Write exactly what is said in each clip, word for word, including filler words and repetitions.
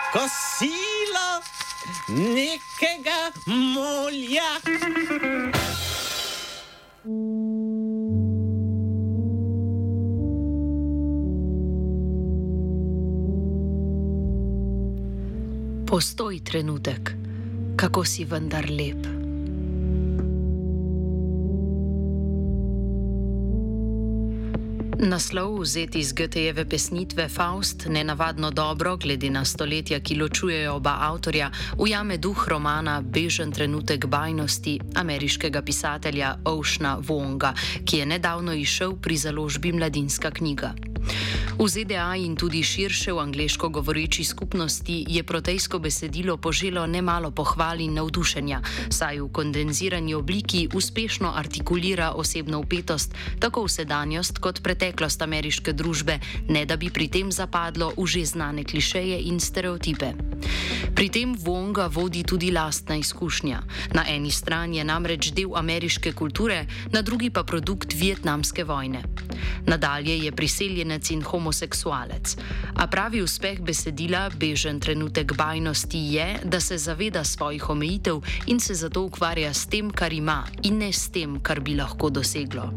kosilo nekega mulja. Postoj trenutek, kako si vendar lep. Naslov, vzet iz Goethejeve pesnitve Faust, nenavadno dobro, glede na stoletja, ki ločujejo oba avtorja, ujame duh romana Bežen trenutek bajnosti ameriškega pisatelja Oceana Vuonga, ki je nedavno izšel pri založbi Mladinska knjiga. V Z D A in tudi širše v angleško govoreči skupnosti je protejsko besedilo poželo nemalo pohval in navdušenja, saj v kondenzirani obliki uspešno artikulira osebno vpetost tako v sedanjost kot preteklost ameriške družbe, ne da bi pri tem zapadlo v že znane klišeje in stereotipe. Pri tem Vuonga vodi tudi lastna izkušnja. Na eni strani je namreč del ameriške kulture, na drugi pa produkt vietnamske vojne. Nadalje je priseljenec in homoseksualec. A pravi uspeh besedila Bežen trenutek bajnosti je, da se zaveda svojih omejitev in se zato ukvarja s tem, kar ima, in ne s tem, kar bi lahko doseglo.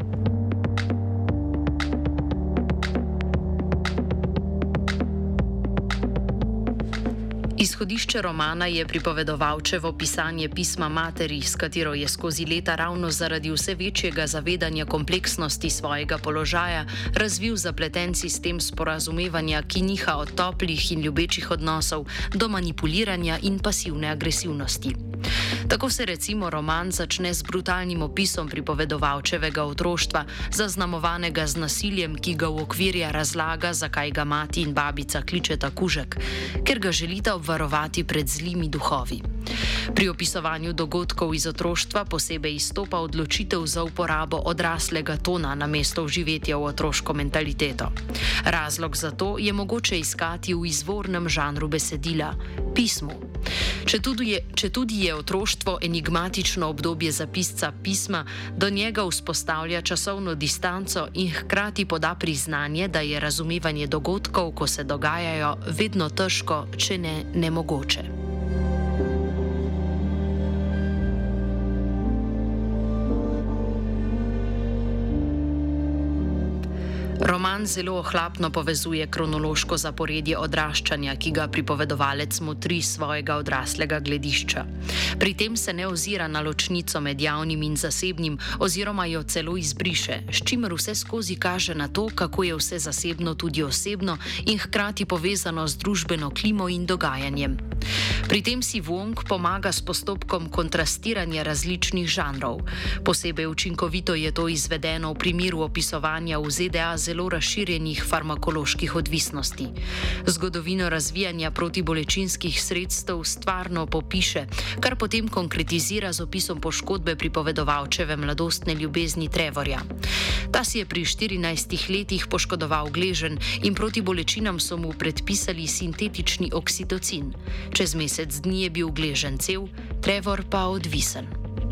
Izhodišče romana je pripovedovalčevo pisanje pisma materi, s katero je skozi leta ravno zaradi vse večjega zavedanja kompleksnosti svojega položaja razvil zapleten sistem sporazumevanja, ki niha od toplih in ljubečih odnosov do manipuliranja in pasivne agresivnosti. Tako se recimo roman začne z brutalnim opisom pripovedovalčevega otroštva, zaznamovanega z nasiljem, ki ga uokvirja razlaga, zakaj ga mati in babica kličeta kužek, ker ga želita obvarovati pred zlimi duhovi. Pri opisovanju dogodkov iz otroštva posebej izstopa odločitev za uporabo odraslega tona namesto vživetja v otroško mentaliteto. Razlog za to je mogoče iskati v izvornem žanru besedila, pismu. Četudi je, četudi je otroštvo enigmatično obdobje za pisca pisma, do njega vzpostavlja časovno distanco in hkrati poda priznanje, da je razumevanje dogodkov, ko se dogajajo, vedno težko, če ne nemogoče. Roman zelo ohlapno povezuje kronološko zaporedje odraščanja, ki ga pripovedovalec motri svojega odraslega gledišča. Pri tem se ne ozira na ločnico med javnim in zasebnim, oziroma jo celo izbriše, s čimer vse skozi kaže na to, kako je vse zasebno tudi osebno in hkrati povezano z družbeno klimo in dogajanjem. Pri tem si Vuong pomaga s postopkom kontrastiranja različnih žanrov. Posebej učinkovito je to izvedeno v primeru opisovanja v Z D A zelo razširjenih farmakoloških odvisnosti. Zgodovino razvijanja protibolečinskih sredstev stvarno popiše, kar potem konkretizira z opisom poškodbe pripovedovalčeve mladostne ljubezni Trevorja. Ta si je pri štirinajstih letih poškodoval gleženj in proti bolečinam so mu predpisali sintetični oksitocin. Čez mesec dni je bil gleženj cel, Trevor pa odvisen.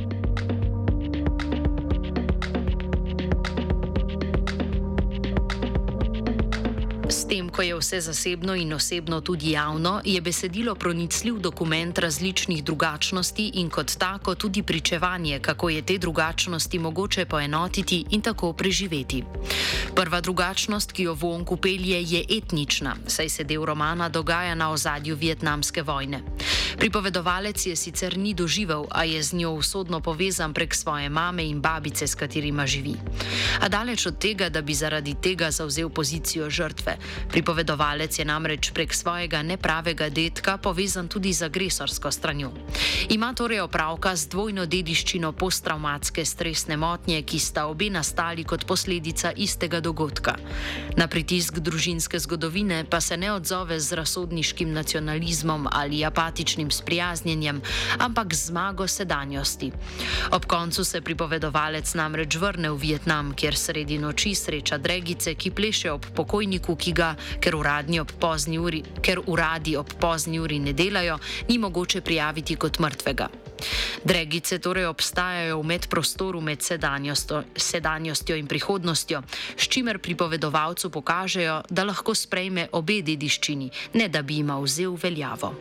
S tem, ko je vse zasebno in osebno tudi javno, je besedilo pronicljiv dokument različnih drugačnosti in kot tako tudi pričevanje, kako je te drugačnosti mogoče poenotiti in tako preživeti. Prva drugačnost, ki jo Vuong upelje, je etnična, saj se del romana dogaja na ozadju vietnamske vojne. Pripovedovalec je sicer ni doživel, a je z njo usodno povezan prek svoje mame in babice, s katerima živi. A daleč od tega, da bi zaradi tega zavzel pozicijo žrtve. Pripovedovalec je namreč prek svojega nepravega dedka povezan tudi z agresorsko stranjo. Ima torej opravka z dvojno dediščino posttravmatske stresne motnje, ki sta obe nastali kot posledica istega dogodka. Na pritisk družinske zgodovine pa se ne odzove z razsodniškim nacionalizmom ali apatičnim sprijaznjenjem, ampak z zmago sedanjosti. Ob koncu se pripovedovalec namreč vrne v Vietnam, kjer sredi noči sreča dregice, ki pleše ob pokojniku, ki ga, ker uradi ob pozni uri, ker uradi ob pozni uri ne delajo, ni mogoče prijaviti kot mrtvega. Dregice torej obstajajo v medprostoru med sedanjostjo, sedanjostjo in prihodnostjo, s čimer pripovedovalcu pokažejo, da lahko sprejme obe dediščini, ne da bi jima vzel veljavo.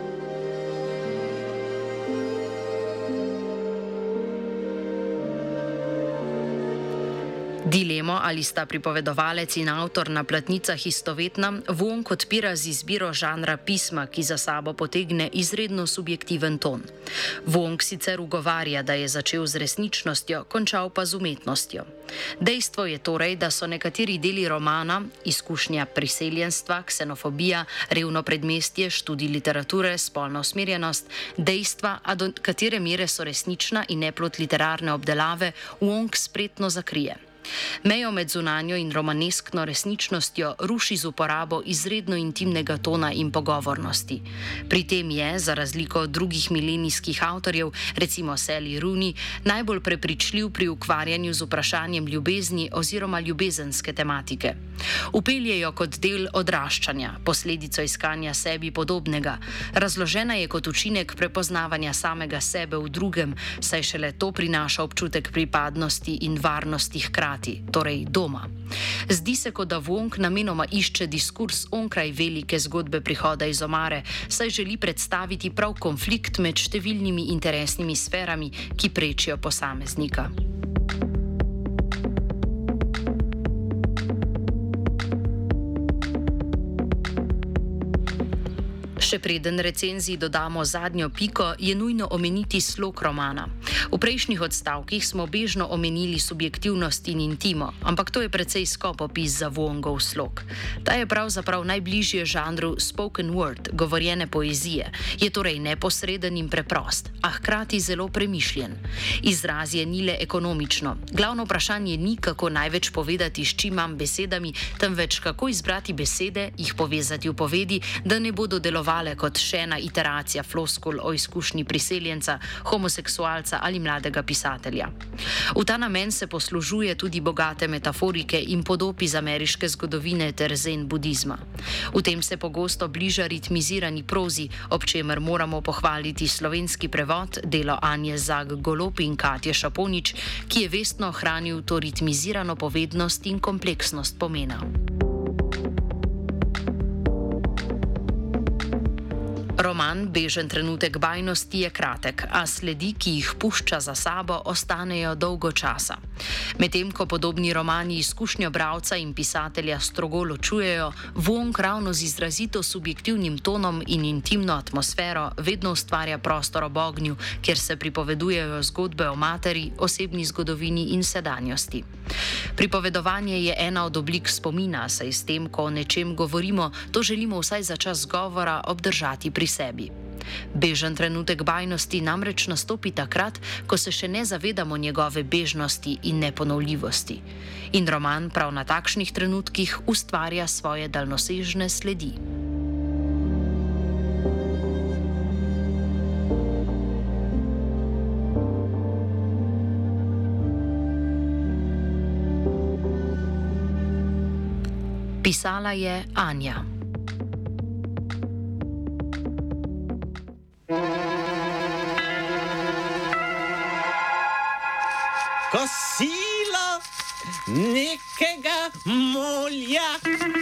Dilemo, ali sta pripovedovalec in avtor na platnicah istovetna, Wong odpira z izbiro žanra pisma, ki za sabo potegne izredno subjektiven ton. Wong sicer ugovarja, da je začel z resničnostjo, končal pa z umetnostjo. Dejstvo je torej, da so nekateri deli romana, izkušnja priseljenstva, ksenofobija, revno predmestje, študij literature, spolna usmerjenost, dejstva, a do katere mere so resnična in ne plod literarne obdelave, Wong spretno zakrije. Mejo med zunanjo in romaneskno resničnostjo ruši z uporabo izredno intimnega tona in pogovornosti. Pri tem je, za razliko od drugih milenijskih avtorjev, recimo Sally Rooney, najbolj prepričljiv pri ukvarjanju z vprašanjem ljubezni oziroma ljubezenske tematike. Upelje jo kot del odraščanja, posledico iskanja sebi podobnega. Razložena je kot učinek prepoznavanja samega sebe v drugem, saj šele to prinaša občutek pripadnosti in varnosti hkrati, torej doma. Zdi se, kot da Wong namenoma išče diskurs onkraj velike zgodbe prihoda iz omare, saj želi predstaviti prav konflikt med številnimi interesnimi sferami, ki prečijo posameznika. Še preden recenziji dodamo zadnjo piko, je nujno omeniti slog romana. V prejšnjih odstavkih smo bežno omenili subjektivnost in intimo, ampak to je precej skop opis za Wongov slog. Ta je pravzaprav najbližje žanru spoken word, govorjene poezije, je torej neposreden in preprost, a hkrati zelo premišljen. Izrazje ni le ekonomično. Glavno vprašanje ni, kako največ povedati s čim manj besedami, temveč kako izbrati besede, jih povezati v povedi, da ne bodo delovali kot še ena iteracija floskul o izkušnji priseljenca, homoseksualca ali mladega pisatelja. V ta namen se poslužuje tudi bogate metaforike in podob iz ameriške zgodovine ter zen budizma. V tem se pogosto bliža ritmizirani prozi, ob čemer moramo pohvaliti slovenski prevod, delo Anje Zag Golob in Katje Šaponič, ki je vestno ohranil to ritmizirano povednost in kompleksnost pomena. Roman Bežen trenutek bajnosti je kratek, a sledi, ki jih pušča za sabo, ostanejo dolgo časa. Medtem ko podobni romani izkušnjo bralca in pisatelja strogo ločujejo, Wong ravno z izrazito subjektivnim tonom in intimno atmosfero vedno ustvarja prostor ob ognju, kjer se pripovedujejo zgodbe o materi, osebni zgodovini in sedanjosti. Pripovedovanje je ena od oblik spomina, saj s tem, ko o nečem govorimo, to želimo vsaj za čas govora obdržati pri sebi. Bežen trenutek bajnosti namreč nastopi takrat, ko se še ne zavedamo njegove bežnosti in neponovljivosti. In roman prav na takšnih trenutkih ustvarja svoje daljnosežne sledi. Pisala je Anja. Kosilo nekega mulja.